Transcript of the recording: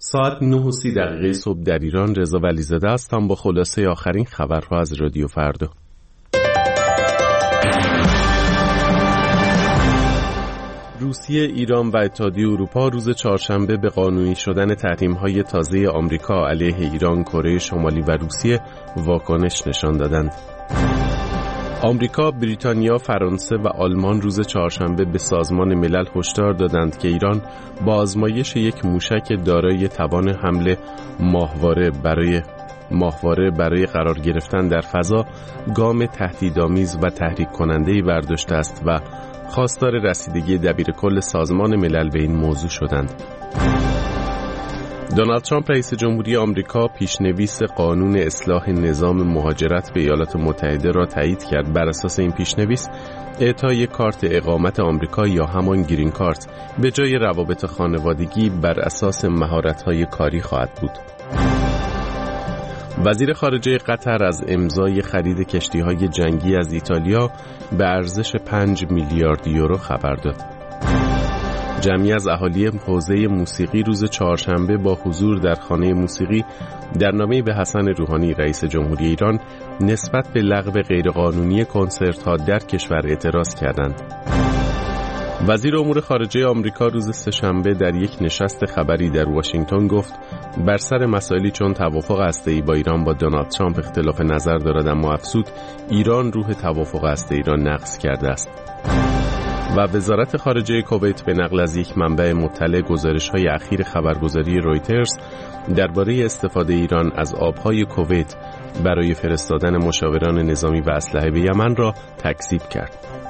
ساعت 9:30 صبح در ایران. رضا ولیزاده هستم با خلاصه آخرین خبرها از رادیو فردا. روسیه، ایران و اتحادیه اروپا روز چهارشنبه به قانونی شدن تحریم‌های تازه آمریکا علیه ایران، کره شمالی و روسیه واکنش نشان دادند. آمریکا، بریتانیا، فرانسه و آلمان روز چهارشنبه به سازمان ملل هشدار دادند که ایران با آزمایش یک موشک دارای توان حمل ماهواره برای قرار گرفتن در فضا گام تهدیدآمیز و تحریک کننده‌ای برداشته است و خواستار رسیدگی دبیرکل سازمان ملل به این موضوع شدند. دونالد ترامپ رئیس جمهوری آمریکا پیشنویس قانون اصلاح نظام مهاجرت به ایالات متحده را تایید کرد. بر اساس این پیشنویس اعطای کارت اقامت آمریکا یا همان گرین کارت به جای روابط خانوادگی بر اساس مهارت‌های کاری خواهد بود. وزیر خارجه قطر از امضای خرید کشتی‌های جنگی از ایتالیا به ارزش 5 میلیارد یورو خبر داد. جمعی از اهالی حوزه موسیقی روز چهارشنبه با حضور در خانه موسیقی در نامه‌ای به حسن روحانی رئیس جمهوری ایران نسبت به لغو غیرقانونی کنسرت‌ها در کشور اعتراض کردند. وزیر امور خارجه آمریکا روز سه‌شنبه در یک نشست خبری در واشنگتن گفت بر سر مسائلی چون توافق هسته‌ای با ایران با دونالد ترامپ اختلاف نظر دارد، اما افزود ایران روح توافق هسته‌ای را نقض کرده است. و وزارت خارجه کویت به نقل از یک منبع مطلع گزارش‌های اخیر خبرگزاری رویترز درباره استفاده ایران از آب‌های کویت برای فرستادن مشاوران نظامی و اسلحه به یمن را تکذیب کرد.